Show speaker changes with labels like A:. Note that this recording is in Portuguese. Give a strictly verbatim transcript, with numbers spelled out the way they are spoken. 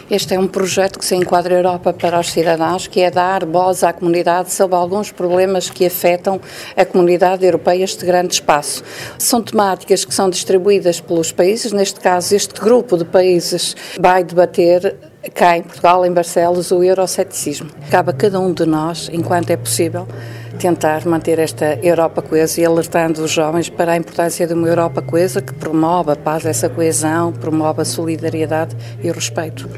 A: Este é um projeto que se enquadra a Europa para os cidadãos, que é dar voz à comunidade sobre alguns problemas que afetam a comunidade europeia, este grande espaço. São temáticas que são distribuídas pelos países, neste caso este grupo de países vai debater cá em Portugal, em Barcelos, o euroceticismo. Cabe a cada um de nós, enquanto é possível, tentar manter esta Europa coesa e alertando os jovens para a importância de uma Europa coesa que promove a paz, essa coesão, promove a solidariedade e o respeito.